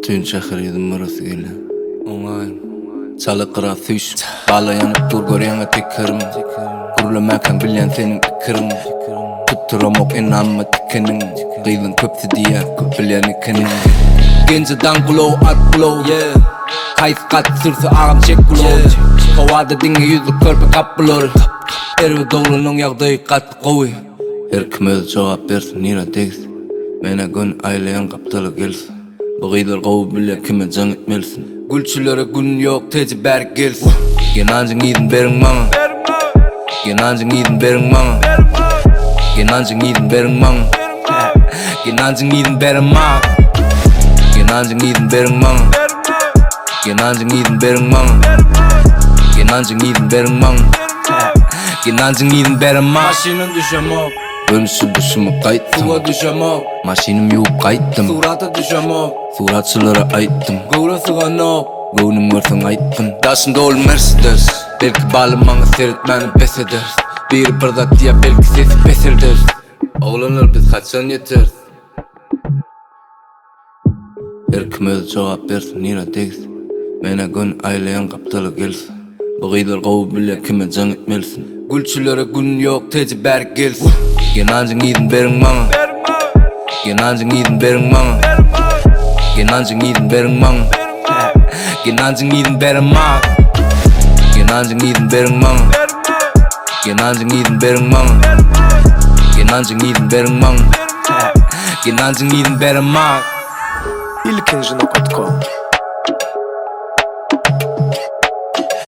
Tün şehir yedim mırası gele Oğayım Çalı kıra süş Bala yanıp dur görüyanı tekirim Gürlemekken bilen senin ikirim Tutturamok inanma dikenin Kıylın köpsü diye köp bilen ikinin Genceden glow at glow Kayıs kat sürse ağam çek glow Kovada dinge yüzü körpe kap bulur Erve doğrunun yağdayı kat kovi Her kim öz cevap versin nira degsin Mene gün aylayan kaptalı gelsin Bağıydar qovu bile kime can etmelisin Gülçülere gün yok teci berk gelsin Genancın iyidin berin bana Genancın iyidin berin bana Genancın iyidin berin bana Genancın iyidin berin bana Genancın iyidin berin bana Genancın iyidin berin bana Genancın iyidin berin bana Genancın iyidin berin bana Maşinin düşemok Dönüşü dışımı kayıttım Suğa düşemok Maşinim yup kayıttım Surata düşemok Suratçılara ayttım Gıvrasıga nok Gönüm varsan ayttım Daşında ol Mercedes Belki bağlamanı seyretmeni pes eder Bir bardak diye belki sesi pes eder Oğlanır biz kaçan yeter Her kim öz cevap versin nira degsin Mene gün aylayan kaptalı gelsin Bağıydar qovu bile kime can etmelisin Gülçülere gün yok teci berk gelsin Genancın iyidin berin bana Genancın iyidin berin bana Genancın iyidin berin bana Genancın iyidin berin bana Genancın iyidin berin bana Genancın iyidin berin bana Genancın iyidin berin bana Genancın iyidin berin bana ilkinjinok.com